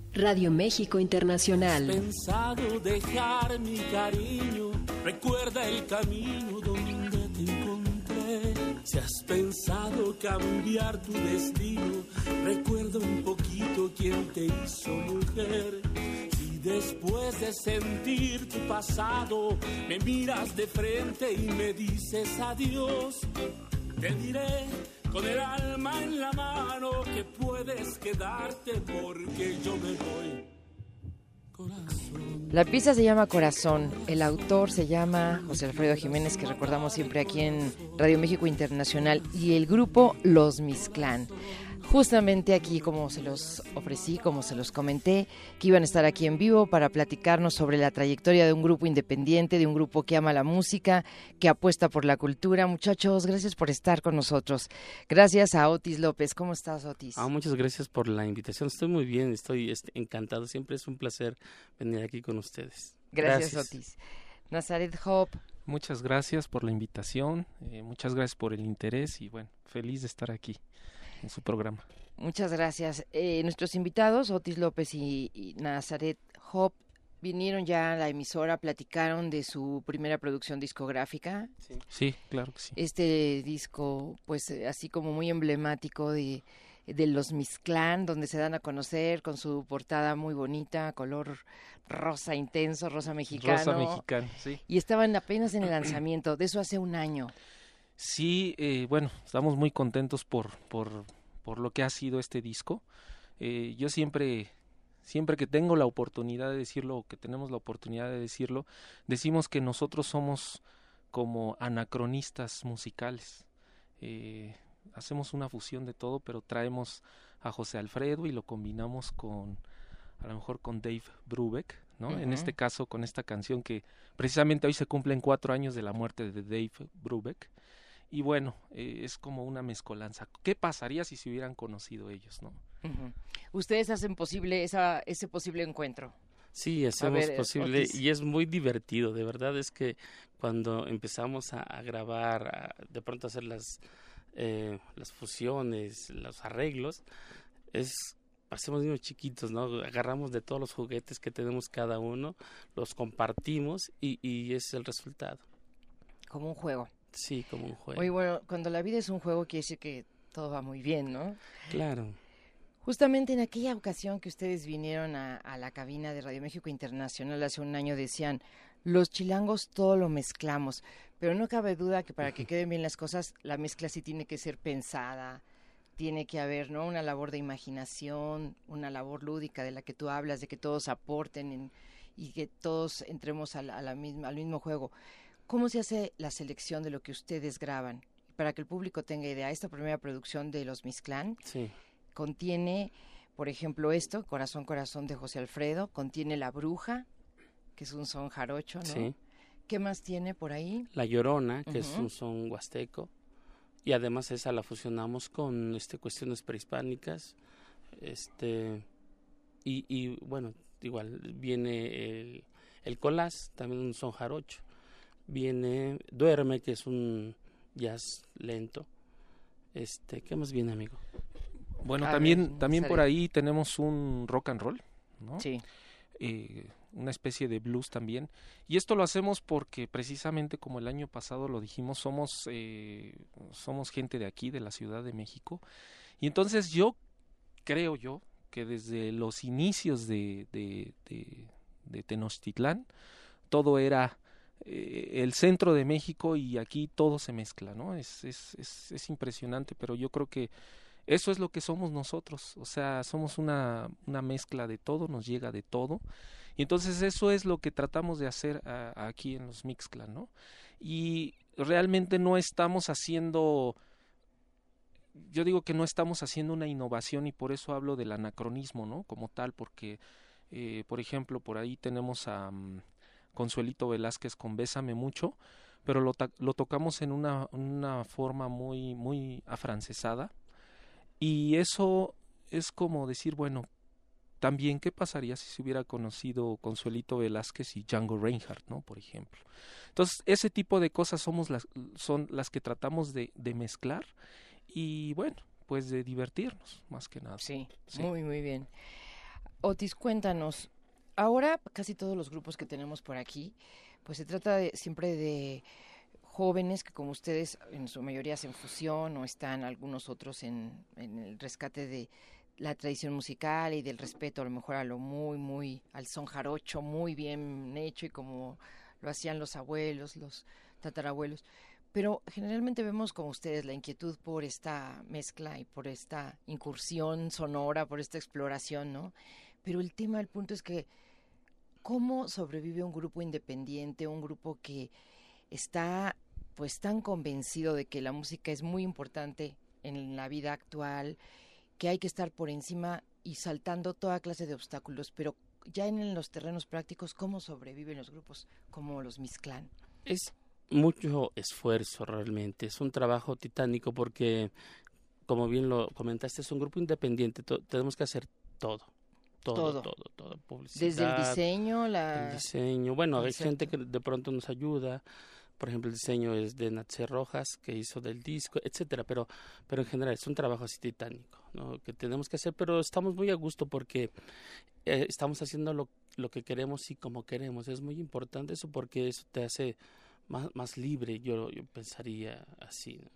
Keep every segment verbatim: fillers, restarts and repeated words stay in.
Radio México Internacional. Has pensado dejar mi cariño, recuerda el camino donde te encontré. Si has pensado cambiar tu destino, recuerda un poquito quién te hizo mujer. Si después de sentir tu pasado me miras de frente y me dices adiós, te diré con el alma en la mano que puedes quedarte porque yo me voy. Corazón. La pieza se llama Corazón, el autor se llama José Alfredo Jiménez, que recordamos siempre aquí en Radio México Internacional, y el grupo Los Mixclán. Justamente aquí, como se los ofrecí, como se los comenté, que iban a estar aquí en vivo para platicarnos sobre la trayectoria de un grupo independiente, de un grupo que ama la música, que apuesta por la cultura. Muchachos, gracias por estar con nosotros. Gracias a Otis López. ¿Cómo estás, Otis? Ah, muchas gracias por la invitación. Estoy muy bien, estoy este, encantado. Siempre es un placer venir aquí con ustedes. Gracias, Gracias. Otis. Nazaret Hop. Muchas gracias por la invitación, eh, muchas gracias por el interés y bueno, feliz de estar aquí en su programa. Muchas gracias. Eh, nuestros invitados, Otis López y, y Nazaret Hop, vinieron ya a la emisora, platicaron de su primera producción discográfica. Sí, sí, claro que sí. Este disco, pues eh, así como muy emblemático de, de los Mixclán, donde se dan a conocer con su portada muy bonita, color rosa intenso, rosa mexicano. Rosa mexicano, sí. Y estaban apenas en el lanzamiento, de eso hace un año. Sí, eh, bueno, estamos muy contentos por, por, por lo que ha sido este disco. Eh, yo siempre, siempre que tengo la oportunidad de decirlo, o que tenemos la oportunidad de decirlo, decimos que nosotros somos como anacronistas musicales. Eh, hacemos una fusión de todo, pero traemos a José Alfredo y lo combinamos con, a lo mejor con Dave Brubeck, ¿no? Uh-huh. En este caso, con esta canción que precisamente hoy se cumplen cuatro años de la muerte de Dave Brubeck. Y bueno, eh, es como una mezcolanza. ¿Qué pasaría si se hubieran conocido ellos, no? Uh-huh. Ustedes hacen posible esa, ese posible encuentro. Sí, hacemos ver, posible Otis. Y es muy divertido. De verdad es que cuando empezamos a, a grabar, a, de pronto hacer las, eh, las fusiones, los arreglos, es hacemos niños chiquitos, ¿no? Agarramos de todos los juguetes que tenemos cada uno, los compartimos y, y es el resultado. Como un juego. Sí, como un juego. Oye, bueno, cuando la vida es un juego quiere decir que todo va muy bien, ¿no? Claro. Justamente en aquella ocasión que ustedes vinieron a, a la cabina de Radio México Internacional hace un año decían, los chilangos todo lo mezclamos, pero no cabe duda que para que queden bien las cosas, la mezcla sí tiene que ser pensada, tiene que haber, ¿no? Una labor de imaginación, una labor lúdica de la que tú hablas, de que todos aporten en, y que todos entremos a la, a la misma, al mismo juego. ¿Cómo se hace la selección de lo que ustedes graban? Para que el público tenga idea, esta primera producción de Los Mixclán sí. contiene, por ejemplo, esto, Corazón, Corazón de José Alfredo, contiene La Bruja, que es un son jarocho, ¿no? Sí. ¿Qué más tiene por ahí? La Llorona, que Uh-huh. es un son huasteco, y además esa la fusionamos con este cuestiones prehispánicas, este y, y bueno, igual viene el, el colás, también un son jarocho. Viene Duerme, que es un jazz lento. Este, ¿qué más viene, amigo? Bueno, A también ver, también sale. por ahí tenemos un rock and roll, ¿no? Sí. Eh, una especie de blues también. Y esto lo hacemos porque precisamente como el año pasado lo dijimos, somos eh, somos gente de aquí, de la Ciudad de México. Y entonces yo creo yo que desde los inicios de, de, de, de Tenochtitlán todo era eh, el centro de México y aquí todo se mezcla, ¿no? Es, es, es, es impresionante, pero yo creo que eso es lo que somos nosotros, o sea, somos una, una mezcla de todo, nos llega de todo, y entonces eso es lo que tratamos de hacer a, a aquí en los Mixclán, ¿no? Y realmente no estamos haciendo, yo digo que no estamos haciendo una innovación y por eso hablo del anacronismo, ¿no? Como tal, porque, eh, por ejemplo, por ahí tenemos a um, Consuelito Velázquez con Bésame Mucho, pero lo, ta- lo tocamos en una, una forma muy, muy afrancesada. Y eso es como decir, bueno, también qué pasaría si se hubiera conocido Consuelito Velázquez y Django Reinhardt, ¿no? Por ejemplo. Entonces, ese tipo de cosas somos las, son las que tratamos de, de mezclar y, bueno, pues de divertirnos, más que nada. Sí, Sí. muy, muy bien. Otis, cuéntanos, ahora casi todos los grupos que tenemos por aquí, pues se trata de, siempre de jóvenes que como ustedes en su mayoría hacen fusión o están algunos otros en, en el rescate de la tradición musical y del respeto a lo mejor a lo muy, muy, al son jarocho muy bien hecho y como lo hacían los abuelos, los tatarabuelos. Pero generalmente vemos como ustedes la inquietud por esta mezcla y por esta incursión sonora, por esta exploración, ¿no? Pero el tema, el punto es que ¿cómo sobrevive un grupo independiente, un grupo que está pues tan convencido de que la música es muy importante en la vida actual, que hay que estar por encima y saltando toda clase de obstáculos, pero ya en los terrenos prácticos, ¿cómo sobreviven los grupos como los Mixclán? Es mucho esfuerzo realmente, es un trabajo titánico porque, como bien lo comentaste, es un grupo independiente, to- tenemos que hacer todo. Todo, Todo. todo, todo, todo, publicidad. Desde el diseño, la... El diseño, bueno, concepto. hay gente que de pronto nos ayuda, por ejemplo, el diseño es de Natse Rojas, que hizo del disco, etcétera, pero, pero en general es un trabajo así titánico, ¿no? Que tenemos que hacer, pero estamos muy a gusto porque eh, estamos haciendo lo, lo que queremos y como queremos, es muy importante eso porque eso te hace más, más libre, yo, yo pensaría así, ¿no?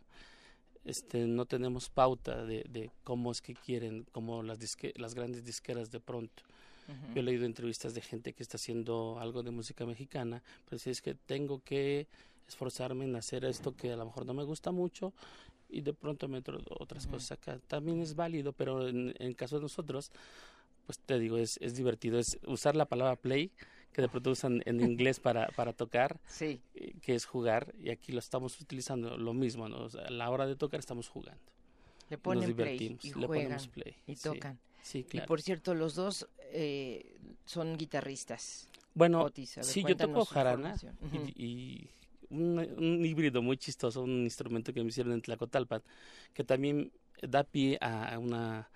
Este, no tenemos pauta de, de cómo es que quieren, como las, disque, las grandes disqueras de pronto. Uh-huh. Yo he leído entrevistas de gente que está haciendo algo de música mexicana, pero si es que tengo que esforzarme en hacer esto que a lo mejor no me gusta mucho y de pronto meto otras uh-huh. cosas acá. También es válido, pero en el caso de nosotros, pues te digo, es, es divertido, es usar la palabra play, que de pronto usan en inglés para, para tocar, sí. que es jugar, y aquí lo estamos utilizando lo mismo, ¿no? O sea, a la hora de tocar estamos jugando. Le ponen Nos divertimos, play y le juegan ponemos play, y sí, tocan. Sí, claro. Y por cierto, los dos eh, son guitarristas. Bueno, Otis, ver, sí, yo toco jarana uh-huh. y, y un, un híbrido muy chistoso, un instrumento que me hicieron en Tlacotalpan, que también da pie a una...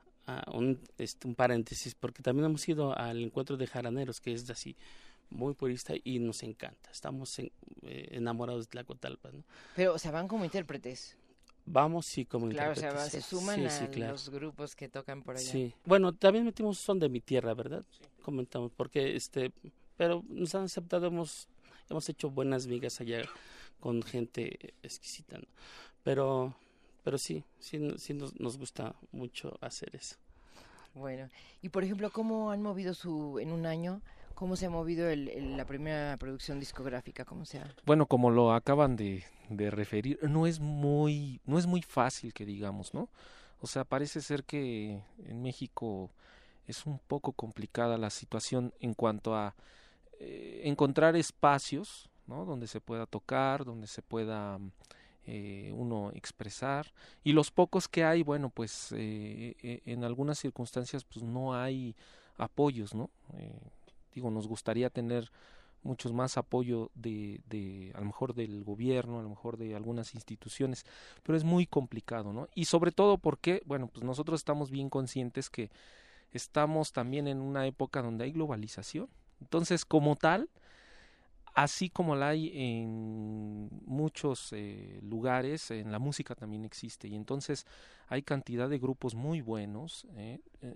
a un, este, un paréntesis, porque también hemos ido al encuentro de jaraneros, que es así, muy purista y nos encanta. Estamos en, eh, enamorados de Tlacotalpan, ¿no? Pero, o sea, van como intérpretes. Vamos, sí, como claro, intérpretes. Claro, o sea, se suman sí, a sí, claro. los grupos que tocan por allá. Sí, bueno, también metimos Son de mi Tierra, ¿verdad? Sí. Comentamos, porque, este, pero nos han aceptado, hemos, hemos hecho buenas migas allá con gente exquisita, ¿no? Pero, pero sí, sí, sí nos, nos gusta mucho hacer eso. Bueno, y por ejemplo, ¿cómo han movido su, en un año, cómo se ha movido el, el, la primera producción discográfica? ¿Cómo se ha? Bueno, como lo acaban de, de referir, no es muy, no es muy fácil que digamos, ¿no? O sea, parece ser que en México es un poco complicada la situación en cuanto a eh, encontrar espacios, ¿no? Donde se pueda tocar, donde se pueda... Eh, uno expresar, y los pocos que hay, bueno, pues eh, eh, en algunas circunstancias pues no hay apoyos, ¿no? Eh, digo, nos gustaría tener muchos más apoyo de, de, a lo mejor del gobierno, a lo mejor de algunas instituciones, pero es muy complicado, ¿no? Y sobre todo porque, bueno, pues nosotros estamos bien conscientes que estamos también en una época donde hay globalización, entonces como tal, así como la hay en muchos eh, lugares, en la música también existe, y entonces hay cantidad de grupos muy buenos, eh, eh,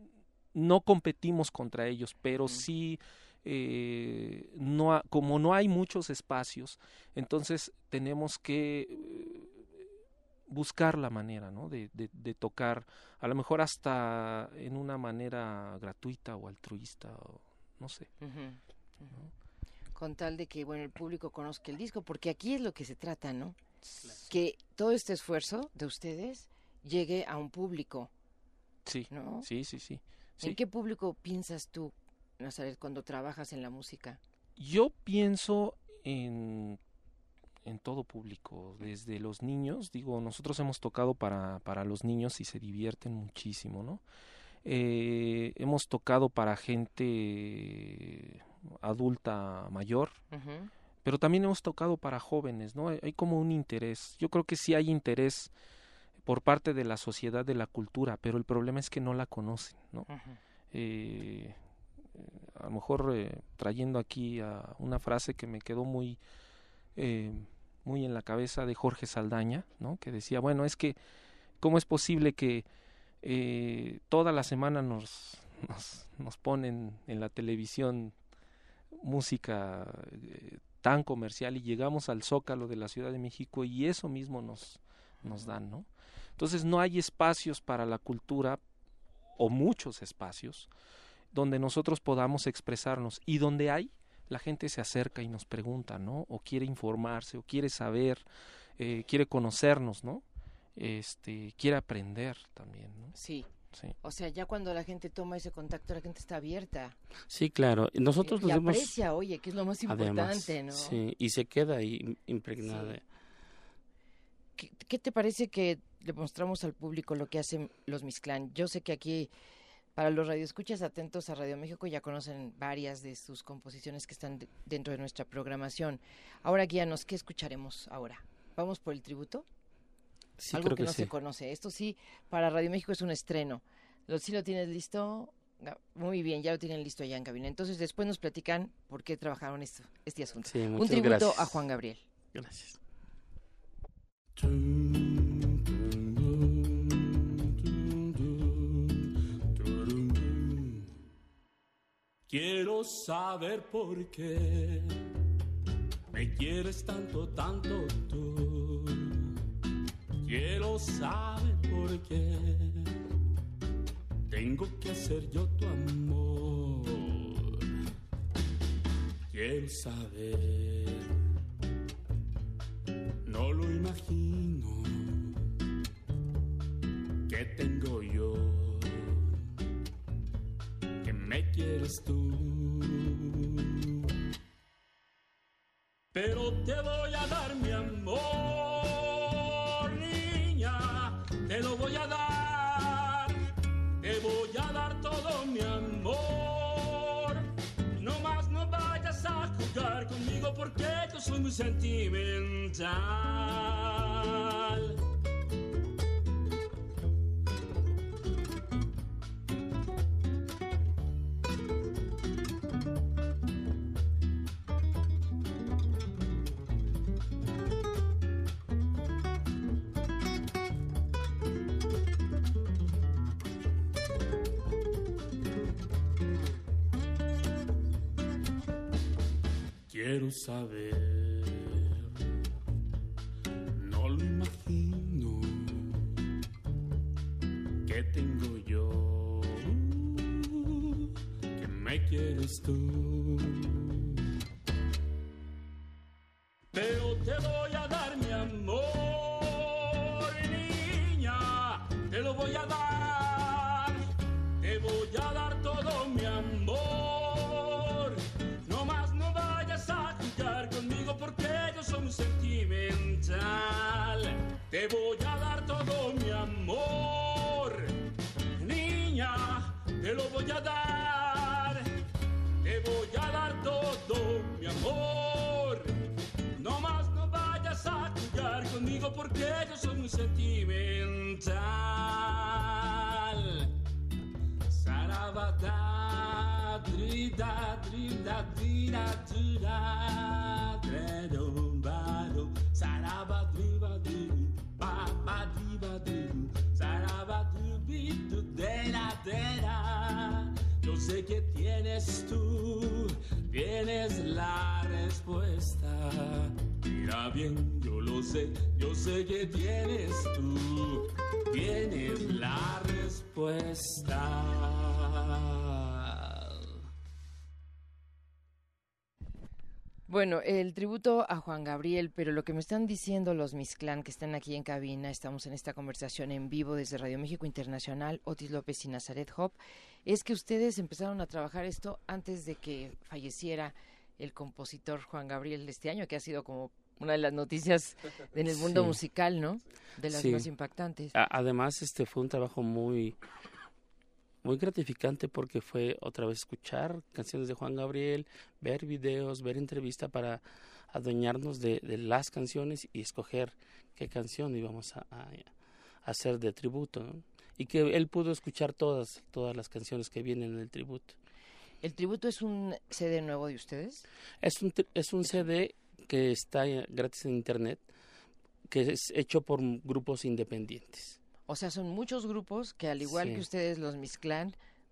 no competimos contra ellos, pero sí, eh, no ha, como no hay muchos espacios, entonces tenemos que eh, buscar la manera, ¿no? de, de, de tocar, a lo mejor hasta en una manera gratuita o altruista, o no sé. Uh-huh. Uh-huh. Con tal de que, bueno, el público conozca el disco, porque aquí es lo que se trata, ¿no? Claro. Que todo este esfuerzo de ustedes llegue a un público. Sí, ¿no? sí, sí, sí. ¿En sí. qué público piensas tú, Nazaret, cuando trabajas en la música? Yo pienso en, en todo público, desde los niños, digo, nosotros hemos tocado para, para los niños y se divierten muchísimo, ¿no? Eh, hemos tocado para gente adulta mayor, uh-huh. pero también hemos tocado para jóvenes, ¿no? Hay, hay como un interés, yo creo que sí hay interés por parte de la sociedad de la cultura, pero el problema es que no la conocen, ¿no? Uh-huh. Eh, a lo mejor eh, trayendo aquí a una frase que me quedó muy, eh, muy en la cabeza de Jorge Saldaña, ¿no? Que decía, bueno, es que ¿cómo es posible que Eh, toda la semana nos, nos, nos ponen en la televisión música eh, tan comercial y llegamos al Zócalo de la Ciudad de México y eso mismo nos, nos dan, ¿no? Entonces no hay espacios para la cultura o muchos espacios donde nosotros podamos expresarnos y donde hay, la gente se acerca y nos pregunta, ¿no? O quiere informarse, o quiere saber, eh, quiere conocernos, ¿no? Este, quiere aprender también, ¿no? Sí. Sí. O sea, ya cuando la gente toma ese contacto, la gente está abierta. Sí, claro. Nosotros y, y nos hemos... aprecia, oye, que es lo más importante, Además, ¿no? Sí, y se queda ahí impregnada. Sí. ¿Qué, ¿Qué te parece que le mostramos al público lo que hacen los Mixclán? Yo sé que aquí, para los radioescuchas atentos a Radio México, ya conocen varias de sus composiciones que están de, dentro de nuestra programación. Ahora, guíanos, ¿qué escucharemos ahora? ¿Vamos por el tributo? Sí, Algo creo que, que no sí. se conoce. Esto sí, para Radio México es un estreno. ¿Lo, ¿Sí lo tienes listo? Muy bien, ya lo tienen listo allá en cabina. Entonces, después nos platican por qué trabajaron esto, este asunto. Sí, un muchas tributo gracias. a Juan Gabriel. Gracias. Quiero saber por qué me quieres tanto, tanto tú. Quiero saber por qué tengo que ser yo tu amor. Quiero saber, no lo imagino, ¿qué tengo yo? Que me quieres tú. Pero te voy a dar mi amor, niña, te lo voy a dar, te voy a dar todo mi amor. No más no vayas a jugar conmigo porque yo soy muy sentimental. Quiero saber, no lo imagino, ¿qué tengo yo? Que me quieres tú. Pero te voy a dar mi amor, niña, te lo voy a dar, te voy a dar todo mi amor. No más no vayas a jugar conmigo porque yo soy muy sentimental. Te voy a dar todo mi amor, niña, te lo voy a dar, te voy a dar todo mi amor. No más no vayas a jugar conmigo porque yo soy muy sentimental. Sarabada, drida, drida, drida, drida, dredo, bado, sarabadriba, dridu, baba, driba, dridu, sarabadribidu, dera, dera. Yo sé que tienes tú, tienes la respuesta. Mira bien, yo lo sé, yo sé que tienes tú, tienes la respuesta. Bueno, el tributo a Juan Gabriel, pero lo que me están diciendo los Mixclán que están aquí en cabina, estamos en esta conversación en vivo desde Radio México Internacional, Otis López y Nazaret Hop, es que ustedes empezaron a trabajar esto antes de que falleciera el compositor Juan Gabriel este año, que ha sido como una de las noticias en el mundo Sí. musical, ¿no? De las Sí. más impactantes. A- Además, este fue un trabajo muy, muy gratificante porque fue otra vez escuchar canciones de Juan Gabriel, ver videos, ver entrevista para adueñarnos de, de las canciones y escoger qué canción íbamos a, a- a hacer de tributo, ¿no? Y que él pudo escuchar todas, todas las canciones que vienen en el tributo. ¿El tributo es un C D nuevo de ustedes? Es un, tri- es un C D que está eh, gratis en internet, que es hecho por grupos independientes. O sea, son muchos grupos que al igual Sí. que ustedes, los Mixclán,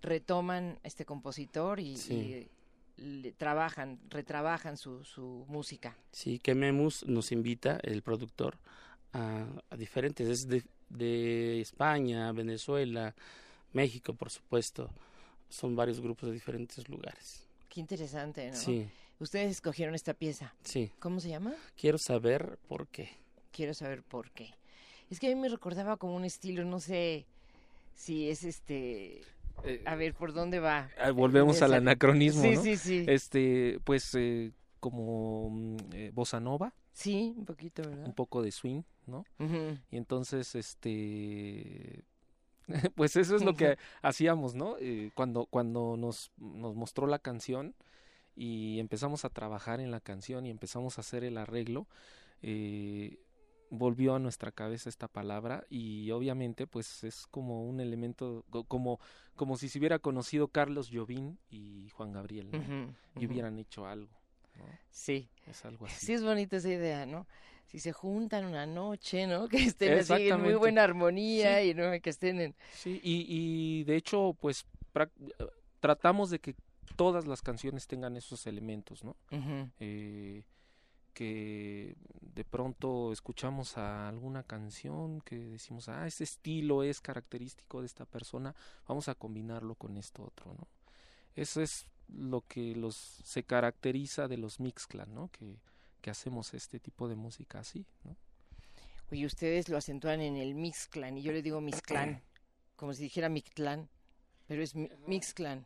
retoman este compositor y, Sí. y le trabajan, retrabajan su, su música. Sí, que Memus nos invita, el productor, a, a diferentes, es de, de España, Venezuela, México, por supuesto. Son varios grupos de diferentes lugares. Qué interesante, ¿no? Sí, Ustedes escogieron esta pieza. sí. ¿Cómo se llama? Quiero saber por qué. Quiero saber por qué. Es que a mí me recordaba como un estilo, no sé si es este... Eh, A ver, ¿por dónde va? ah, volvemos Esa- al anacronismo, Sí, ¿no? sí, sí. Este, pues eh, como mm, eh, bossa nova, Sí, un poquito, un ¿verdad? poco de swing, ¿no? Ujú. Y entonces, este, pues eso es lo que hacíamos, ¿no? Eh, cuando cuando nos, nos mostró la canción y empezamos a trabajar en la canción y empezamos a hacer el arreglo, eh, volvió a nuestra cabeza esta palabra y obviamente pues es como un elemento, co- como, como si se hubiera conocido Carlos Jobim y Juan Gabriel, ¿no? Ujú, Y ujú. hubieran hecho algo, ¿no? Sí, Es algo así. sí es bonita esa idea, ¿no? Si se juntan una noche, ¿no? Que estén así en muy Exactamente. buena armonía y no que estén en... Sí, y, y de hecho, pues prac- eh, tratamos de que todas las canciones tengan esos elementos, ¿no? Ujú. Eh, que de pronto escuchamos a alguna canción que decimos, ah, ese estilo es característico de esta persona, vamos a combinarlo con esto otro, ¿no? Eso es lo que los se caracteriza de los Mixclan, ¿no? Que, que hacemos este tipo de música así, ¿no? Oye, ustedes lo acentúan en el Mixclan y yo le digo Mixclan, como si dijera Mictlán, pero es mi- Mixclan.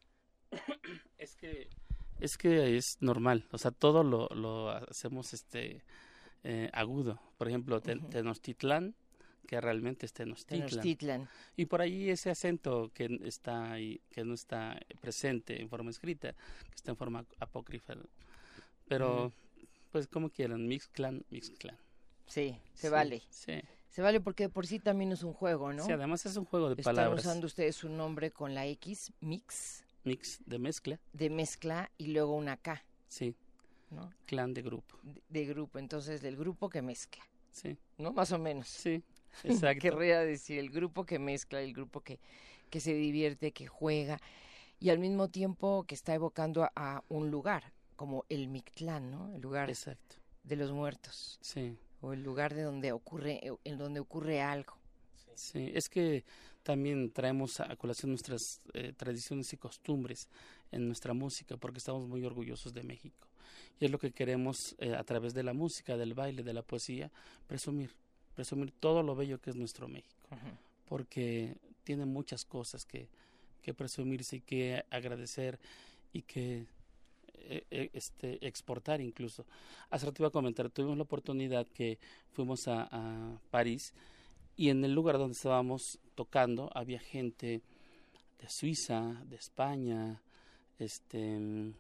Es que es que es normal, o sea, todo lo, lo hacemos este eh, agudo. Por ejemplo, te- Ujú. Tenochtitlán, que realmente es Tenochtitlan. Tenochtitlan. Y por ahí ese acento que está ahí, que no está presente en forma escrita, que está en forma apócrifa. Pero, Ujú. pues como quieran, Mixclan, Mixclan. Sí, se Sí, vale. Sí. Se vale porque de por sí también es un juego, ¿no? Sí, además es un juego de Están palabras. usando ustedes un nombre con la X, mix, Mix de mezcla, de mezcla y luego una K, sí. ¿no? Clan de grupo, De, de grupo, entonces del grupo que mezcla, sí. ¿no? Más o menos. Sí, exacto. Querría decir el grupo que mezcla, el grupo que, que se divierte, que juega y al mismo tiempo que está evocando a, a un lugar, como el Mictlán, ¿no? El lugar Exacto. de los muertos Sí. o el lugar de donde ocurre, en donde ocurre algo. Sí, es que también traemos a colación nuestras eh, tradiciones y costumbres en nuestra música porque estamos muy orgullosos de México. Y es lo que queremos eh, a través de la música, del baile, de la poesía, presumir, presumir todo lo bello que es nuestro México. Ujú. Porque tiene muchas cosas que, que presumirse y que agradecer y que eh, eh, este, exportar incluso. Hace rato iba a comentar, tuvimos la oportunidad que fuimos a, a París y en el lugar donde estábamos tocando había gente de Suiza, de España, este, mm,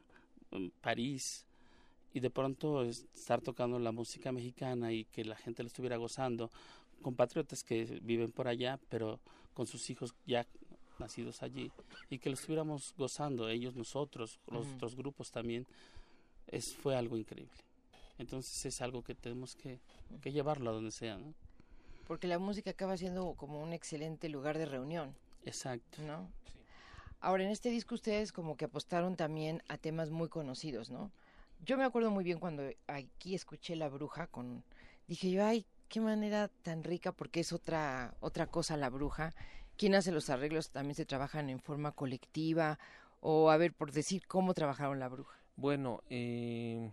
París, y de pronto estar tocando la música mexicana y que la gente lo estuviera gozando, compatriotas que viven por allá, pero con sus hijos ya nacidos allí, y que lo estuviéramos gozando, ellos, nosotros, los Ujú. otros grupos también, es, fue algo increíble. Entonces es algo que tenemos que, que llevarlo a donde sea, ¿no? Porque la música acaba siendo como un excelente lugar de reunión, Exacto. ¿no? Ahora, en este disco ustedes como que apostaron también a temas muy conocidos, ¿no? Yo me acuerdo muy bien cuando aquí escuché La Bruja, con dije yo, ay, qué manera tan rica, porque es otra otra cosa La Bruja. ¿Quién hace los arreglos? ¿También se trabajan en forma colectiva? O, a ver, por decir, ¿cómo trabajaron La Bruja? Bueno, eh,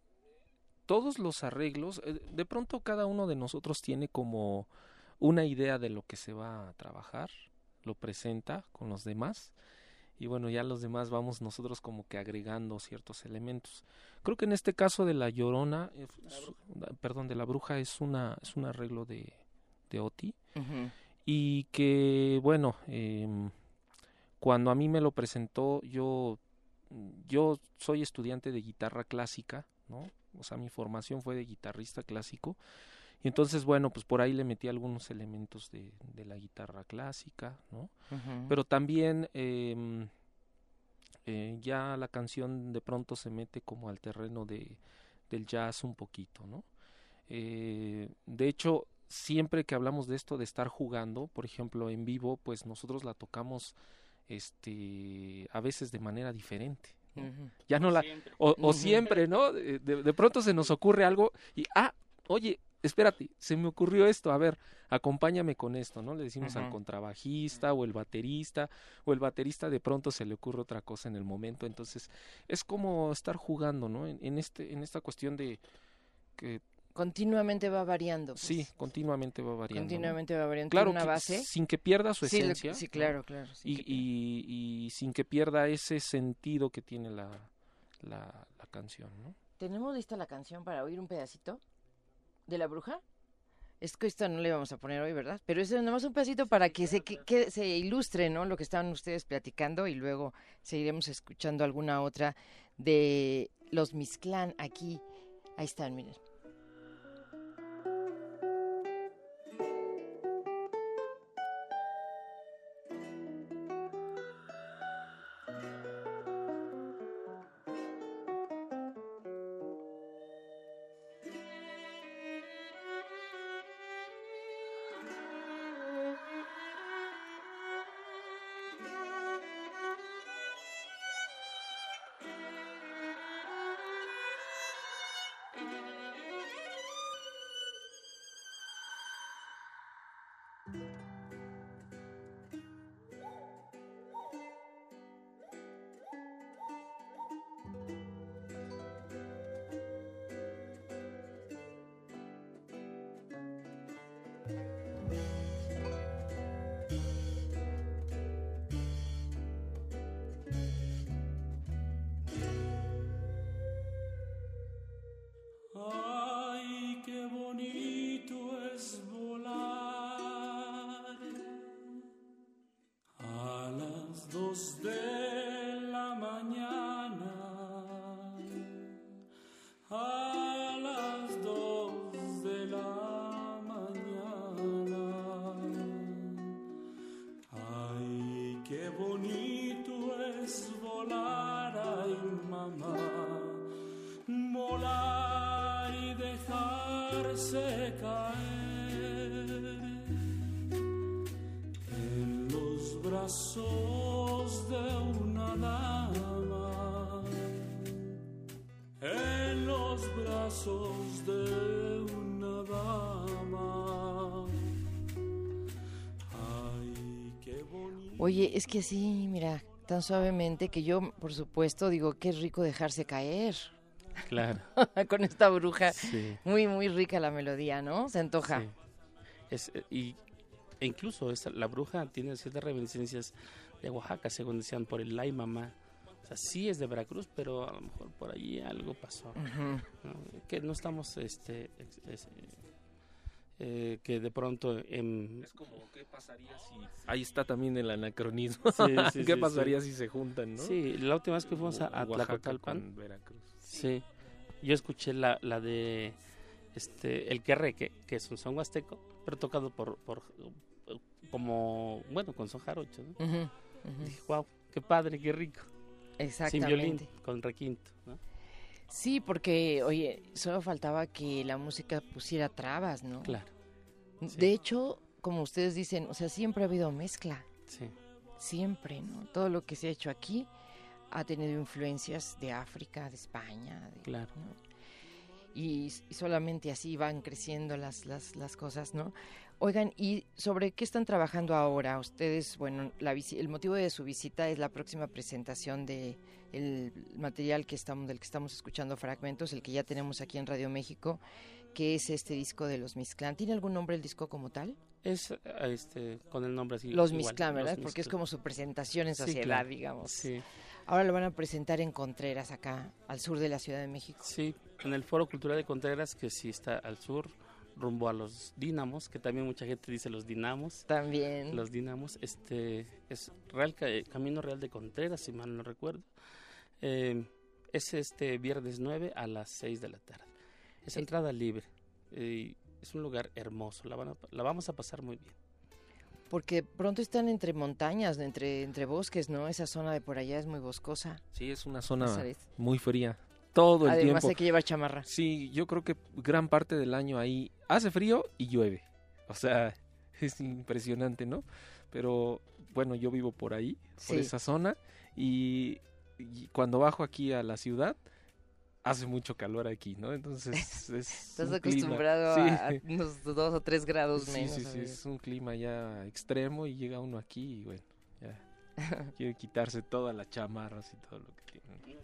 todos los arreglos, eh, de pronto cada uno de nosotros tiene como una idea de lo que se va a trabajar, lo presenta con los demás y bueno, ya los demás vamos nosotros como que agregando ciertos elementos. Creo que en este caso de La Llorona, eh, su- perdón, de La Bruja es una es un arreglo de, de Oti Ujú. y que bueno, em, cuando a mí me lo presentó, yo yo soy estudiante de guitarra clásica, ¿no? O sea, mi formación fue de guitarrista clásico. Y entonces, bueno, pues por ahí le metí algunos elementos de, de la guitarra clásica, ¿no? Ujú. Pero también eh, eh, ya la canción de pronto se mete como al terreno de, del jazz un poquito, ¿no? Eh, de hecho, siempre que hablamos de esto de estar jugando, por ejemplo, en vivo, pues nosotros la tocamos este, a veces de manera diferente. ¿no? Ujú. Ya no la, Siempre. o, o Ujú. siempre, ¿no? De, de- de pronto se nos ocurre algo y, ah, oye, espérate, se me ocurrió esto, a ver, acompáñame con esto, ¿no? Le decimos al Ujú. contrabajista o el baterista, o el baterista de pronto se le ocurre otra cosa en el momento, entonces es como estar jugando, ¿no? En, en este, en esta cuestión de que Continuamente va variando. pues. sí, continuamente va variando. ¿no? Continuamente va variando. Claro, Tiene una que base. sin que pierda su Sí, lo- esencia. sí, ¿no? claro, claro. sí Y, que- y, y sin que pierda ese sentido que tiene la, la, la canción, ¿no? ¿Tenemos lista la canción para oír un pedacito de La Bruja? Es que esta no le vamos a poner hoy, ¿verdad? Pero es nomás un pedacito para que se, que, que se ilustre, ¿no? Lo que estaban ustedes platicando y luego seguiremos escuchando alguna otra de los Mixclán aquí. Ahí están, miren. Ay, qué bonito es volar a las dos de la mañana, a las dos de la mañana. Ay, qué bonito es volar, ay, mamá, volar y dejarse caer en los brazos de una dama, en los brazos de una dama. Ay, qué bonito. Oye, es que sí, mira, tan suavemente que yo, por supuesto, digo, qué rico dejarse caer Claro. con esta bruja. Sí. Muy, muy rica la melodía, ¿no? Se antoja. Sí. Es, eh, y, e incluso esta- la bruja tiene ciertas reminiscencias de Oaxaca, según decían, por el Lai Mamá. O sea, sí es de Veracruz, pero a lo mejor por allí algo pasó. Ujú. ¿No? Que no estamos, este, ex- es- eh, que de pronto en... Es como, ¿qué pasaría si...? Ahí está también el anacronismo. Sí, sí, ¿Qué sí, pasaría sí. si se juntan, no? Sí, la última vez que fuimos a, a Oaxaca Tlacotalpan, con Veracruz. sí, yo escuché la, la de este el querreque, que es un son huasteco, pero tocado por, por como, bueno, con son jarocho, ¿no? Ujú, ujú. Dije, wow, qué padre, qué rico. Sin Exactamente. violín, con requinto, ¿no? Sí, porque, oye, solo faltaba que la música pusiera trabas, ¿no? Claro, sí. De hecho, como ustedes dicen, o sea, siempre ha habido mezcla, sí, siempre, ¿no? Todo lo que se ha hecho aquí ha tenido influencias de África, de España, de- claro. ¿no? Y, y solamente así van creciendo las, las, las cosas, ¿no? Oigan, ¿y sobre qué están trabajando ahora? Ustedes, bueno, la visi- el motivo de su visita es la próxima presentación de el material que estamos, del que estamos escuchando fragmentos, el que ya tenemos aquí en Radio México, que es este disco de los Mixclán. ¿Tiene algún nombre el disco como tal? Es eh, este con el nombre así. Los igual, Mixclán, Los ¿verdad? Porque es Mixclán. como su presentación en Sí, sociedad, claro. digamos. Sí, Ahora lo van a presentar en Contreras, acá, al sur de la Ciudad de México. sí, en el Foro Cultural de Contreras, que sí está al sur, rumbo a los Dínamos, que también mucha gente dice los Dinamos. También. Los Dinamos, este es Real Ca- Camino Real de Contreras, si mal no recuerdo. Eh, es este viernes nueve a las seis de la tarde. Es Eh. entrada libre. Eh, es un lugar hermoso, la, van a- la vamos a pasar muy bien. Porque pronto están entre montañas, entre, entre bosques, ¿no? Esa zona de por allá es muy boscosa. Sí, es una zona Nazaret. muy fría. Todo el Además tiempo. hay que llevar chamarra. Sí, yo creo que gran parte del año ahí hace frío y llueve. O sea, es impresionante, ¿no? pero bueno, yo vivo por ahí, por Sí. esa zona, y, y cuando bajo aquí a la ciudad, hace mucho calor aquí, ¿no? Entonces es Estás un acostumbrado clima, a, sí. a unos dos o tres grados Sí, menos. sí, sí, ¿sabes? es un clima ya extremo y llega uno aquí y bueno, ya quiere quitarse todas las chamarras y todo lo que tiene.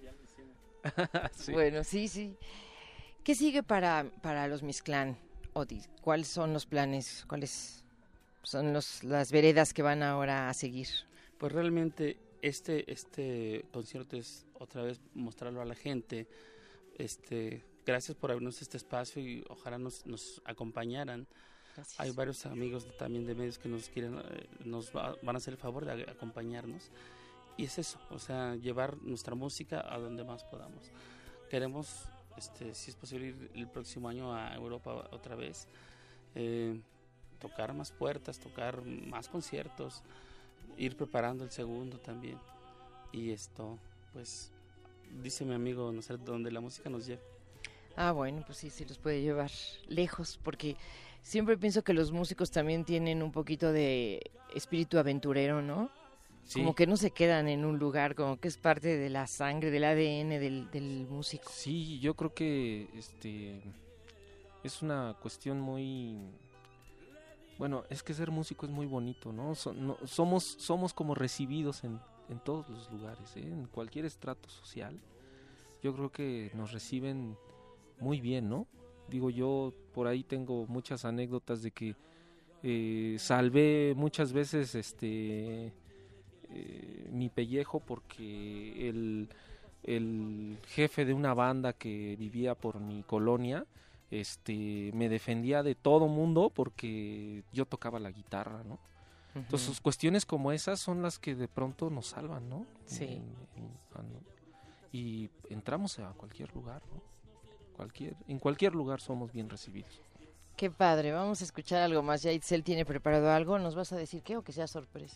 Sí. Bueno, sí, sí. ¿Qué sigue para, para los Mixclán, Oti? ¿Cuáles son los planes? ¿Cuáles son los, las veredas que van ahora a seguir? Pues realmente este, este concierto es otra vez mostrarlo a la gente. Este, gracias por abrirnos este espacio y ojalá nos, nos acompañaran. Gracias. Hay varios amigos de- también de medios que nos quieren, eh, nos va- van a hacer el favor de acompañarnos. Y es eso, o sea, llevar nuestra música a donde más podamos. Queremos, este, si es posible, ir el próximo año a Europa otra vez, eh, tocar más puertas, tocar más conciertos, ir preparando el segundo también. Y esto, pues, dice mi amigo, no sé dónde la música nos lleve. Ah, bueno, pues sí, sí los puede llevar lejos, porque siempre pienso que los músicos también tienen un poquito de espíritu aventurero, ¿no? Sí. Como que no se quedan en un lugar, como que es parte de la sangre, del A D N del, del músico. Sí, yo creo que este es una cuestión muy bueno, es que ser músico es muy bonito, ¿no? So- no- somos somos como recibidos en, en todos los lugares, ¿eh? En cualquier estrato social. Yo creo que nos reciben muy bien, ¿no? Digo, yo por ahí tengo muchas anécdotas de que eh, salvé muchas veces este eh, mi pellejo porque el, el jefe de una banda que vivía por mi colonia este me defendía de todo mundo porque yo tocaba la guitarra, ¿no? Entonces cuestiones como esas son las que de pronto nos salvan, ¿no? Sí. En- en- ah, ¿no? Y entramos a cualquier lugar, ¿no? Cualquier, en cualquier lugar somos bien recibidos. Qué padre, vamos a escuchar algo más. Ya Itzel tiene preparado algo, ¿nos vas a decir qué o que sea sorpresa?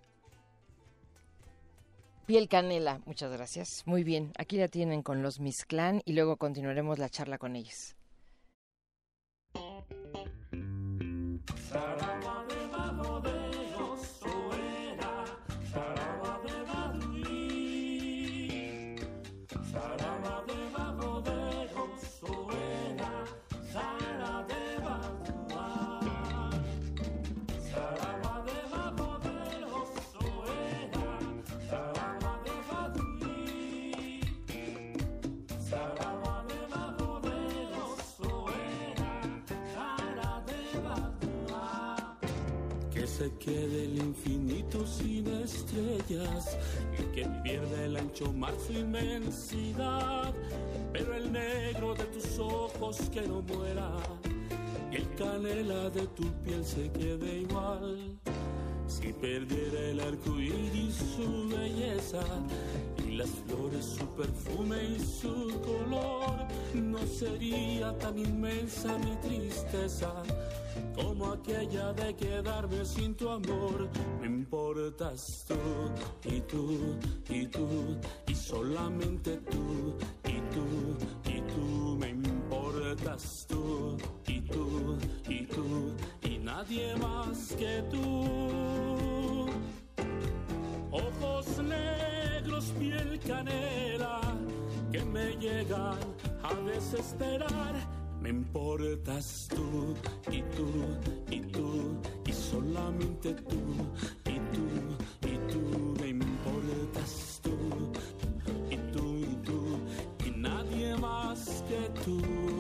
Piel Canela, muchas gracias. Muy bien, aquí la tienen con los Mixclán y luego continuaremos la charla con ellos. Saraba debajo de oso era, saraba de Baduí. Saraba debajo de oso era, sara de Baduá. Saraba debajo de oso era, saraba de Baduí. Saraba debajo de oso era, sara de Baduá. Que se quede el infinito sin estrellas y que pierda el ancho mar su inmensidad, pero el negro de tus ojos que no muera y el canela de tu piel se quede igual. Si perdiera el arco iris su belleza y las flores su perfume y su color, no sería tan inmensa mi tristeza como aquella de quedarme sin tu amor. Me importas tú y tú y tú y solamente tú y tú y tú. Me importas tú y tú y tú y nadie más que tú. Ojos negros, piel canela, que me llegan a desesperar. Me importas tú y tú y tú y solamente tú y tú y tú. Me importas tú y tú y tú y nadie más que tú.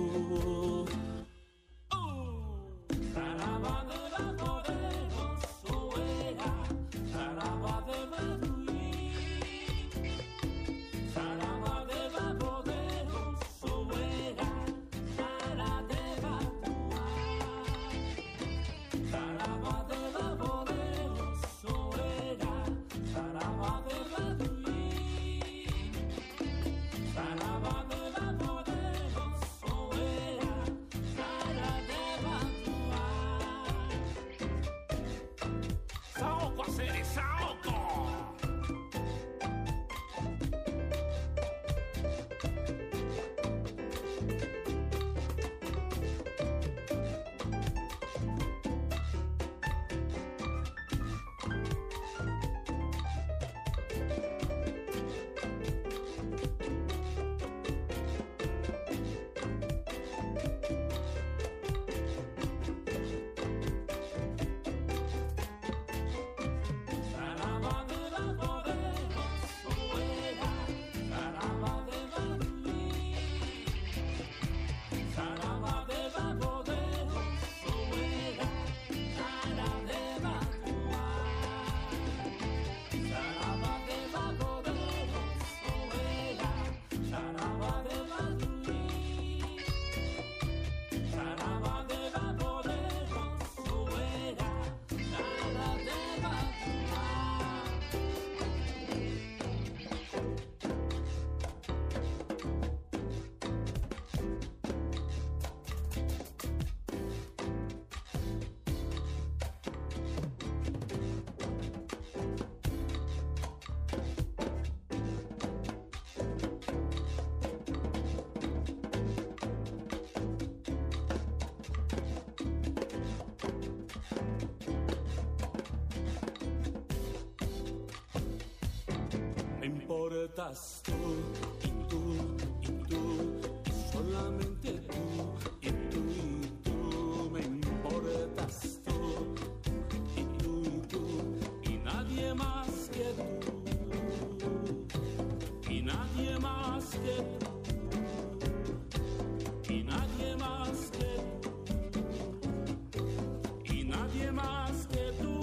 Oh. Saraba debajo de oso era, saraba de Baduí. Saraba debajo de oso era, sara de Baduá. Saraba debajo de oso importas tú, y tú, y tú, solamente tú, y tú, y tú, me importas tú, y tú, y tú, y nadie más que tú, y nadie más que tú, y nadie más que tú, y nadie más que tú.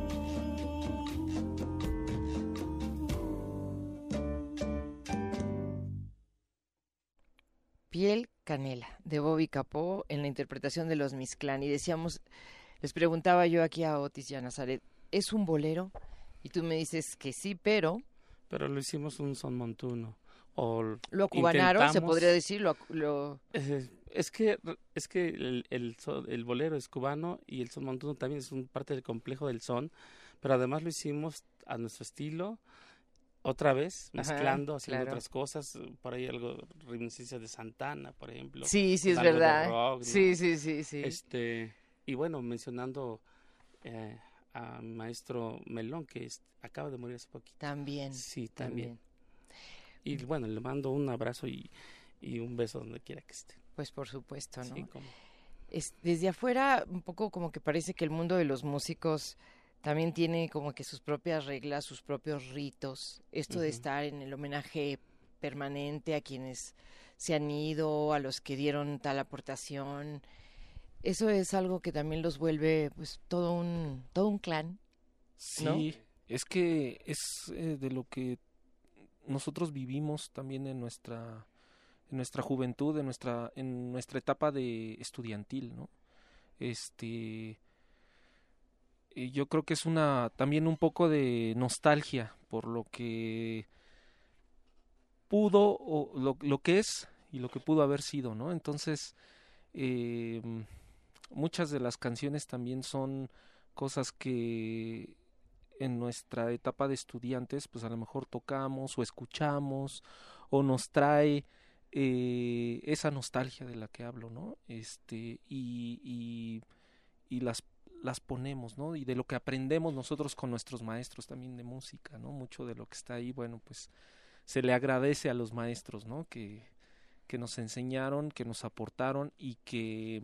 Piel Canela, de Bobby Capó, en la interpretación de los Mixclán. Y decíamos, les preguntaba yo aquí a Otis y a Nazaret, ¿es un bolero? Y tú me dices que sí, pero... Pero lo hicimos un son montuno. O ¿Lo cubanaron, intentamos... se podría decir? Lo, lo... Es, es que, es que el, el, son, el bolero es cubano y el son montuno también es un parte del complejo del son, pero además lo hicimos a nuestro estilo, otra vez, mezclando, Ajá, haciendo claro. otras cosas, por ahí algo, reminiscencias de Santana, por ejemplo. Sí, sí, es algo de verdad. rock, ¿no? Sí, sí, sí, sí. Este, y bueno, mencionando eh, a mi maestro Melón, que es, acaba de morir hace poquito. También. Sí, también. también. Y bueno, le mando un abrazo y, y un beso donde quiera que esté. Pues por supuesto, ¿no? Sí, como... Es, desde afuera, un poco como que parece que el mundo de los músicos también tiene como que sus propias reglas, sus propios ritos. Esto de Ujú. estar en el homenaje permanente a quienes se han ido, a los que dieron tal aportación. Eso es algo que también los vuelve pues todo un todo un clan. Sí, ¿no? es que es eh, de lo que nosotros vivimos también en nuestra en nuestra juventud, en nuestra en nuestra etapa de estudiantil, ¿no? Este y yo creo que es una también un poco de nostalgia por lo que pudo o lo, lo que es y lo que pudo haber sido, ¿no? Entonces eh, muchas de las canciones también son cosas que en nuestra etapa de estudiantes pues a lo mejor tocamos o escuchamos o nos trae eh, esa nostalgia de la que hablo, ¿no? Este y, y, y las las ponemos, ¿no? Y de lo que aprendemos nosotros con nuestros maestros también de música, ¿no? Mucho de lo que está ahí, bueno, pues se le agradece a los maestros, ¿no? Que, que nos enseñaron, que nos aportaron y que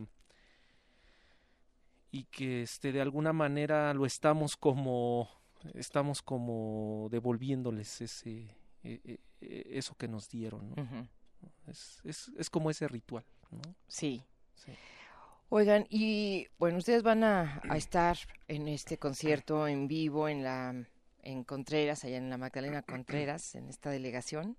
y que este de alguna manera lo estamos como estamos como devolviéndoles ese eh, eh, eso que nos dieron, ¿no? Uh-huh. Es, es, es como ese ritual, ¿no? Sí. Sí. Oigan, y bueno, ustedes van a, a estar en este concierto en vivo en la en Contreras, allá en la Magdalena Contreras, en esta delegación.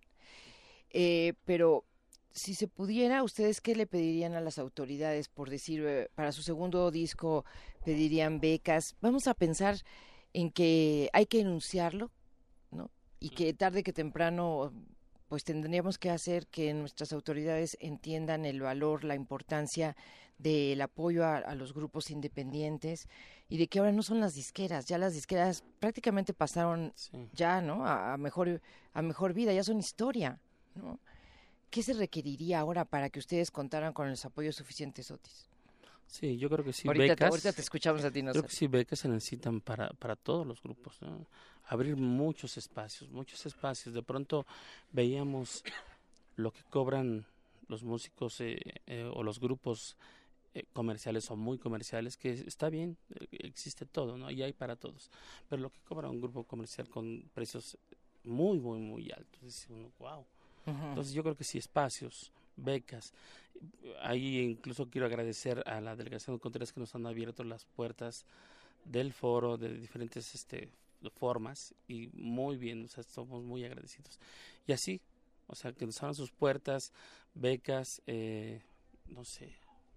Eh, pero si se pudiera, ¿ustedes qué le pedirían a las autoridades? Por decir, eh, para su segundo disco pedirían becas. Vamos a pensar en que hay que enunciarlo, ¿no? Y que tarde que temprano pues tendríamos que hacer que nuestras autoridades entiendan el valor, la importancia del apoyo a, a los grupos independientes y de que ahora no son las disqueras, ya las disqueras prácticamente pasaron Sí. ya, ¿no? A, a mejor a mejor vida, ya son historia, ¿no? ¿Qué se requeriría ahora para que ustedes contaran con los apoyos suficientes, Otis? Sí, yo creo que sí, ahorita, te, becas. ahorita te escuchamos a ti, no Creo que sí, becas se necesitan para, para todos los grupos, ¿no? Abrir muchos espacios, muchos espacios. De pronto veíamos lo que cobran los músicos eh, eh, o los grupos eh, comerciales o muy comerciales, que está bien, eh, existe todo, ¿no? Y hay para todos. Pero lo que cobra un grupo comercial con precios muy, muy, muy altos, dice uno, wow. Uh-huh. Entonces yo creo que sí, espacios, becas. Ahí incluso quiero agradecer a la Delegación de Contreras que nos han abierto las puertas del foro de diferentes este, formas y muy bien, o sea, somos muy agradecidos. Y así, o sea, que nos abran sus puertas, becas, eh, no sé.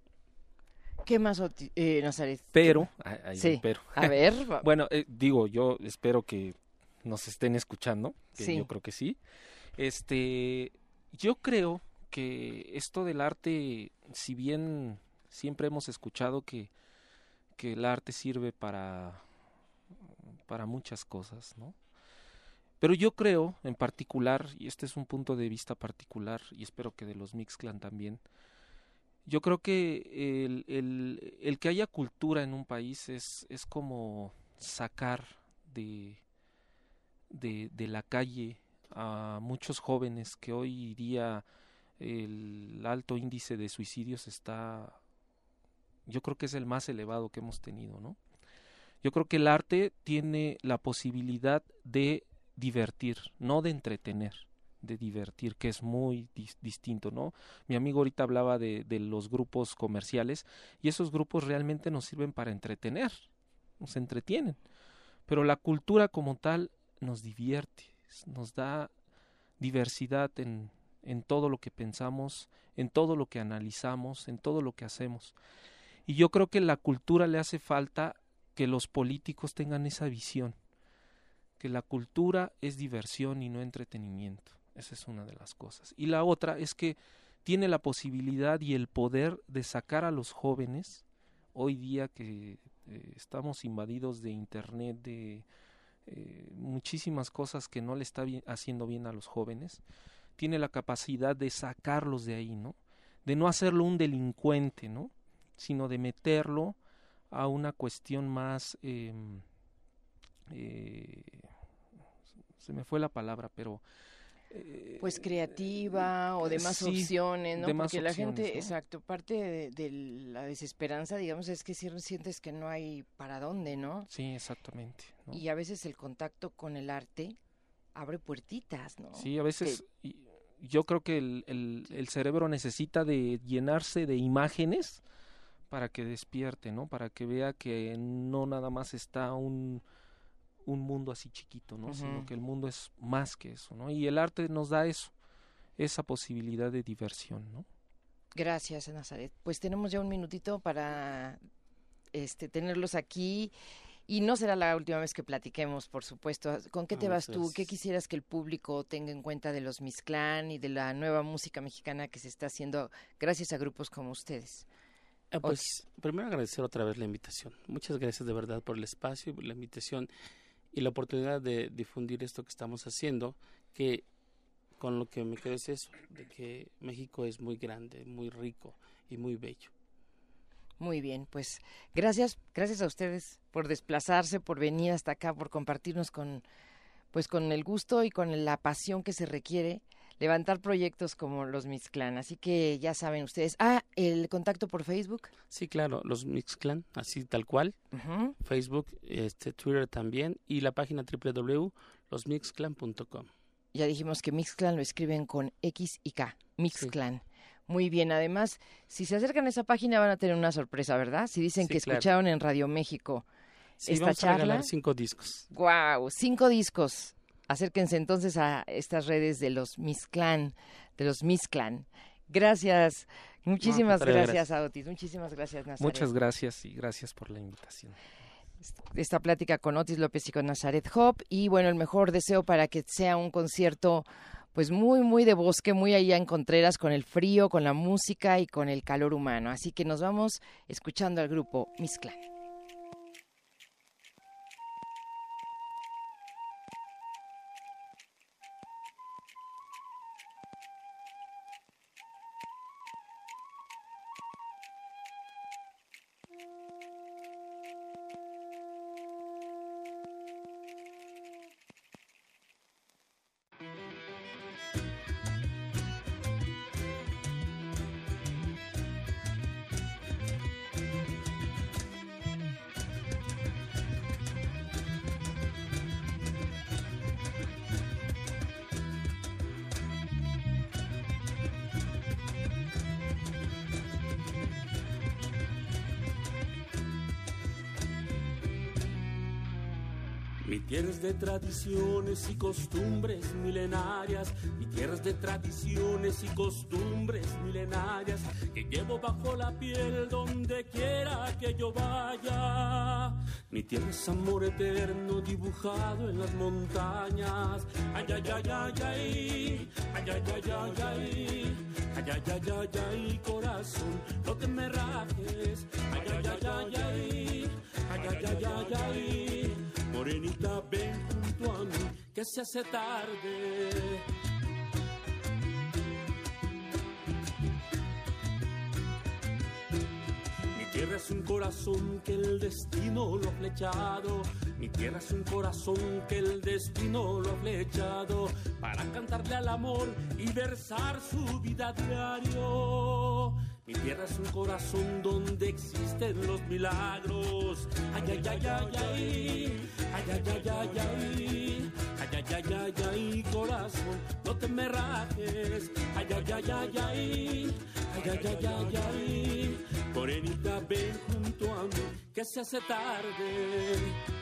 ¿Qué más, Otis? Eh, Nazaret? Pero, ahí Sí. pero. A ver. Bueno, eh, digo, yo espero que nos estén escuchando, que Sí. yo creo que sí. Este, yo creo que esto del arte, si bien siempre hemos escuchado que, que el arte sirve para, para muchas cosas, ¿no? Pero yo creo, en particular, y este es un punto de vista particular, y espero que de los Mixclán también, yo creo que el, el, el que haya cultura en un país es, es como sacar de, de, de la calle a muchos jóvenes que hoy día el alto índice de suicidios está, yo creo que es el más elevado que hemos tenido, ¿no? Yo creo que el arte tiene la posibilidad de divertir, no de entretener, de divertir, que es muy dis- distinto, ¿no? Mi amigo ahorita hablaba de, de los grupos comerciales, y esos grupos realmente nos sirven para entretener, nos entretienen, pero la cultura como tal nos divierte, nos da diversidad en, en todo lo que pensamos, en todo lo que analizamos, en todo lo que hacemos. Y yo creo que la cultura le hace falta que los políticos tengan esa visión, que la cultura es diversión y no entretenimiento. Esa es una de las cosas. Y la otra es que tiene la posibilidad y el poder de sacar a los jóvenes, hoy día que eh, estamos invadidos de internet, de eh, muchísimas cosas que no le está bien, haciendo bien a los jóvenes, tiene la capacidad de sacarlos de ahí, ¿no? De no hacerlo un delincuente, ¿no? Sino de meterlo a una cuestión más, eh, eh, se me fue la palabra, pero eh, pues creativa o de más sí, opciones, ¿no? De más Porque la opciones, gente, ¿no? Exacto, parte de, de la desesperanza, digamos, es que sientes que no hay para dónde, ¿no? Sí, exactamente, ¿no? Y a veces el contacto con el arte abre puertitas, ¿no? Sí, a veces que... yo creo que el, el, el cerebro necesita de llenarse de imágenes para que despierte, ¿no? Para que vea que no nada más está un, un mundo así chiquito, ¿no? Uh-huh. Sino que el mundo es más que eso, ¿no? Y el arte nos da eso, esa posibilidad de diversión, ¿no? Gracias, Nazaret. Pues tenemos ya un minutito para este tenerlos aquí y no será la última vez que platiquemos, por supuesto. ¿Con qué te vas tú? ¿Qué quisieras que el público tenga en cuenta de los Mixclán y de la nueva música mexicana que se está haciendo gracias a grupos como ustedes? Eh, pues Oye. primero agradecer otra vez la invitación. Muchas gracias de verdad por el espacio, la invitación y la oportunidad de difundir esto que estamos haciendo, que con lo que me quedo es eso, de que México es muy grande, muy rico y muy bello. Muy bien, pues gracias, gracias a ustedes por desplazarse, por venir hasta acá, por compartirnos con, pues con el gusto y con la pasión que se requiere levantar proyectos como los Mixclán. Así que ya saben ustedes. Ah, el contacto por Facebook. Sí, claro, los Mixclán, así tal cual. Uh-huh. Facebook, este, Twitter también y la página doble u doble u doble u punto los mixclan punto com. Ya dijimos que Mixclán lo escriben con X y K. Mixclán. Sí. Muy bien, además, si se acercan a esa página van a tener una sorpresa, ¿verdad? Si dicen sí, que claro. escucharon en Radio México sí, esta vamos charla. A regalar cinco discos. ¡Guau! Cinco discos. Acérquense entonces a estas redes de los Mixclán, de los Mixclán. Gracias, muchísimas no, gracias, gracias a Otis, muchísimas gracias, Nazaret. Muchas gracias y gracias por la invitación. Esta plática con Otis López y con Nazaret Hop, y bueno, el mejor deseo para que sea un concierto pues muy, muy de bosque, muy allá en Contreras, con el frío, con la música y con el calor humano. Así que nos vamos escuchando al grupo Mixclán. Mi tierra es de tradiciones y costumbres milenarias, mi tierra es de tradiciones y costumbres milenarias, que llevo bajo la piel donde quiera que yo vaya. Mi tierra es amor eterno dibujado en las montañas. Ay, ay, ay, ay, ay, ay, ay, ay, ay, ay, ay, ay, ay, ay, ay, corazón, no te me rajes. Ay, ay, ay, ay, ay, ay, ay, ay, ay, ay. Morenita, ven junto a mí, que se hace tarde. Mi tierra es un corazón que el destino lo ha flechado. Mi tierra es un corazón que el destino lo ha flechado para cantarle al amor y versar su vida a diario. Mi tierra es un corazón donde existen los milagros. Ay, ay, ay, ay, ay, ay, ay, ay, ay, ay, ay, ay, ay, ay, ay, corazón, no te me rajes. Ay, ay, ay, ay, ay, ay, ay, ay, ay, ay, morenita, ven junto a mí, que se hace tarde.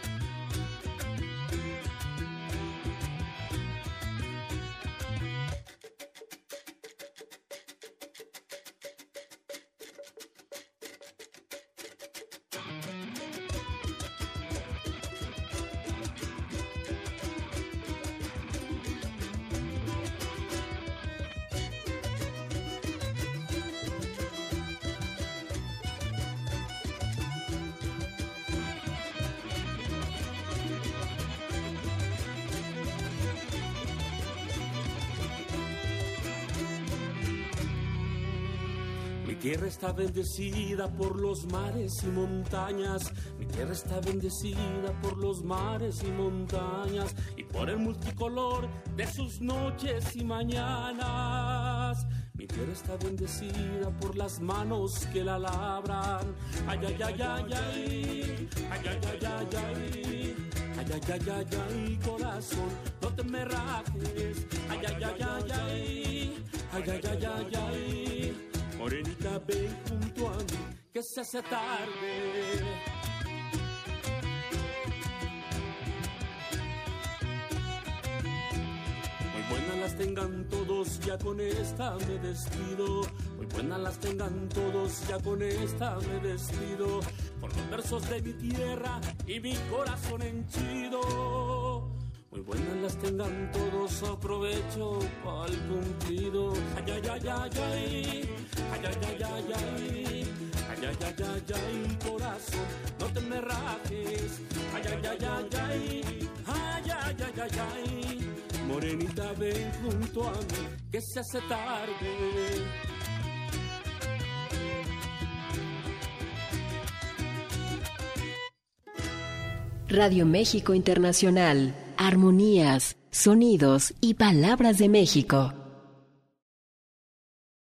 Mi tierra está bendecida por los mares y montañas. Mi tierra está bendecida por los mares y montañas y por el multicolor de sus noches y mañanas. Mi tierra está bendecida por las manos que la labran. Ay, ay, ay, ay, ay, ay, ay, ay, ay, ay. Ay, ay, ay, ay, ay, corazón, no te me rajes. Ay, ay, ay, ay, ay, ay, ay, ay, ay, ay. Morenita, ven junto a mí, que se hace tarde. Muy buenas las tengan todos, ya con esta me despido. Muy buenas las tengan todos, ya con esta me despido. Por los versos de mi tierra y mi corazón henchido. Muy buenas las tengan todos, aprovecho pa'l cumplido. Ay, ay, ay, ay, ay, ay, ay, ay, ay, ay, ay, ay, ay, ay, ay, corazón, no te me rajes. Ay, ay, ay, ay, ay, ay, ay, ay, ay, ay, morenita, ven junto a mí, que se hace tarde. Radio México Internacional. Armonías, sonidos y palabras de México.